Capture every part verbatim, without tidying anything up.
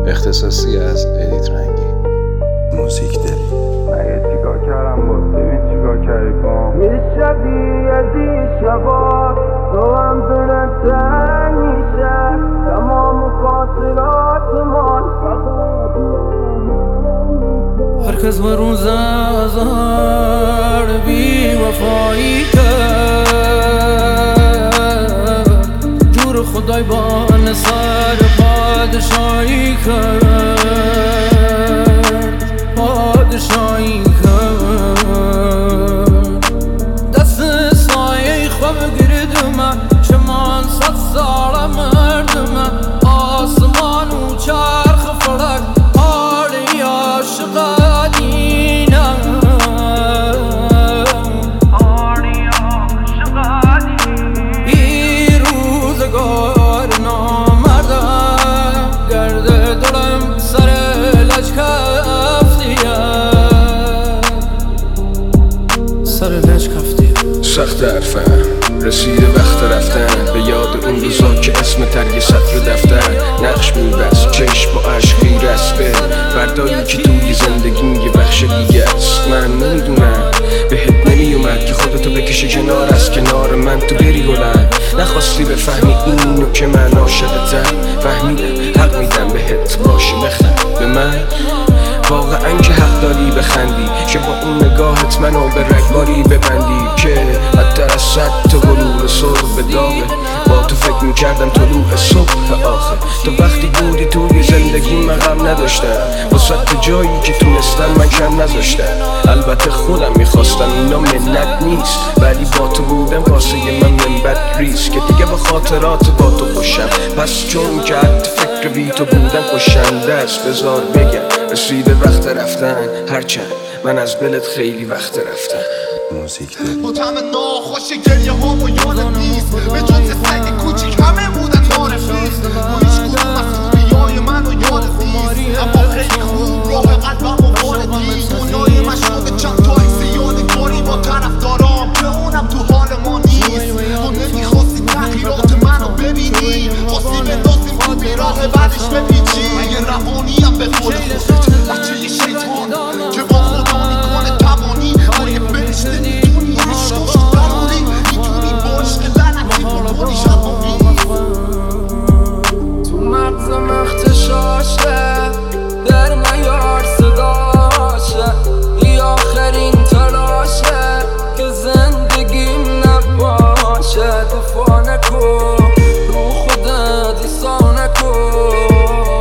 اختصاصی از ادیت رنگی. موزیک داری اگه چیکار کردم باز ببین چیکار کردی بام یه شبی از این شبا تو هم دونه تنگ میشه تمام فاصلات من هر کس به روز ازار بی وفایی کرد جور خدای با نصار پادشاهی کرد پادشاهی کرد دست سایه خواب گردم چمان صد سال مردم آسمان و چرخ فلک حالی عاشق دینم حالی عاشق دینم بی روزگار نامردم گرده دلم سر لجکفتیه سر لجکفتیه سخت حرفم رسیده وقت رفتن به یاد اون روزا که اسم ترگ سطر دفتر نقش میبست چشم با عشق خیره است به فردایی که توی زندگیم یه بخش دیگه است. من نمیدونم بهت نمیومد که خودتو بکشه کنار از کنار من تو بری بلند نخواستی بفهمی اینو که من عاشقتم فهمیدم حق میدم بهت باشه بخند به من واقعا که حق داری بخندی که با اون نگاهت منو به رگباری ببندی که حتی از صد تا بلور صبح به داغه با تو فکر میکردم طلوع صبح آخه تو وقتی بودی توی زندگی من غم نداشتم با صد جایی که تونستم من کم نذاشتم البته خودم میخواستم اینا منت نیست ولی با تو بودم واسه من منبت ریست که دیگه با خاطرات با تو خوشم پس چون که حتی فکر بی تو بودم خوشنده است بذار بگم رسیده وقت رفتن هرچند من از دلت خیلی وقت رفتم. موزیک داری با طعم ناخوش گریه ها و یادت نیست به جز سگ کوچیک همه بودن معرفیست با هیچ کدوم از خوبیای منو یادت نیست اما خیلی خوب راه قلبم و واردی دنیای من شده چند تا عکس یادگاری با طرفدارام که اونم تو حال ما نیست تو نمیخواستی تغییرات منو ببینی خواستی بندازیم تو بیراه بعدش بپیچی اگه روانیم به قول خودت بچه یه شیطان که با خدا میکنه توانی باید برشته میتونی عشقش براری میتونی با عشق لعنتی بکنی شبابی تو مغزم اختشاشه در میار صداشه ای آخرین تلاشه که زندگیم نباشه دفاع نکن رو خودت ایسا نکن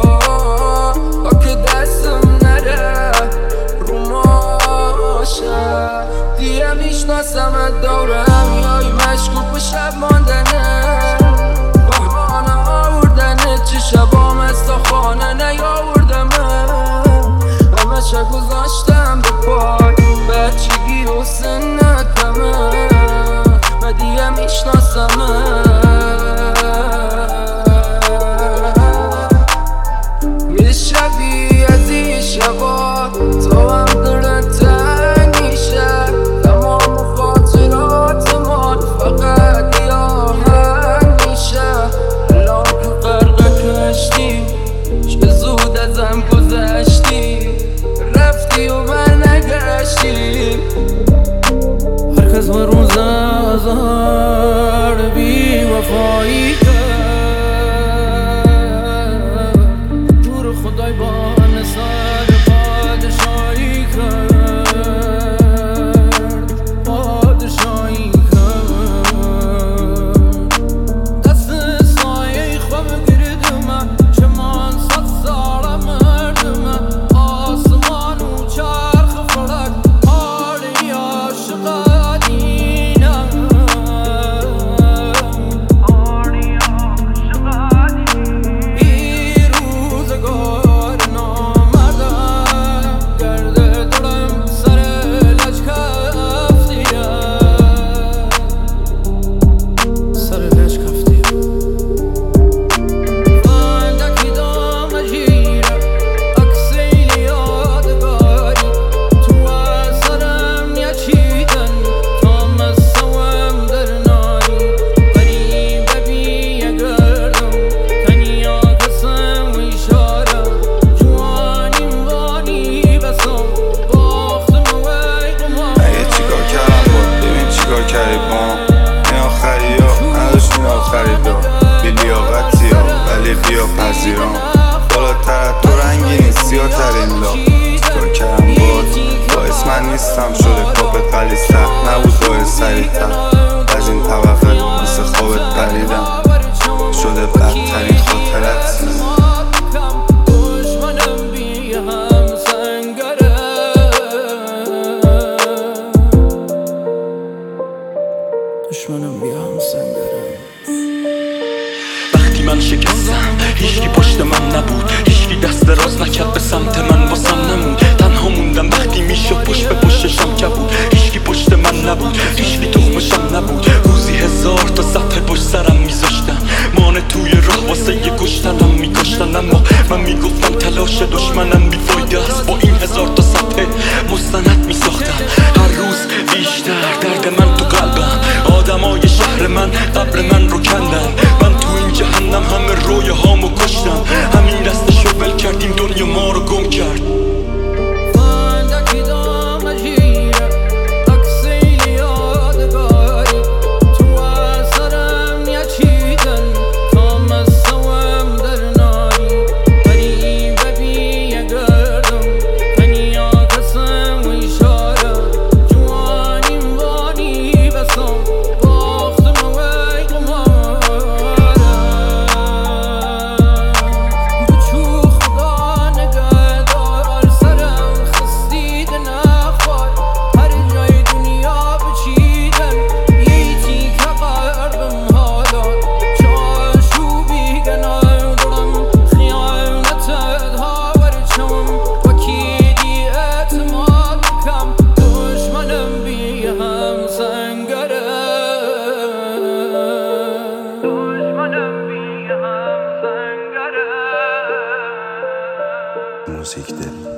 زیرام بالاتر از تو رنگینی سیاترین لا چیکار کردم باد باعث من نیستم شده کاپت قلیستر نبود باعث سریعتر از این طبقه مثل خوابت پریدم شده بدترین خاطرت دشمنم بیا هم سنگرم. وقتی من شکستم هیچکی پشت من نبود، هیچکی دست راست نکرد به سمت من واسم نمون. تنها موندم وقتی میشد پشت به پشتشم کبود، هیچکی پشت من نبود، هیچکی تخمشم نبود. روزی هزار تا صفحه پشت سرم میذاشتن، مانه توی راه واسه یه کشتنم میکشتن. اما من میگفتم تلاش دشمنم بیفایده است، با این هزار تا صفحه مستند میساختم. هر روز بیشتر درد من تو قلبم، آدمای شهر من قبر من رو کندن. من تو این جهنم همه روی هامو کشتم، همین دستشو ول کردیم دنیا ما رو گم کرد. موزیک دل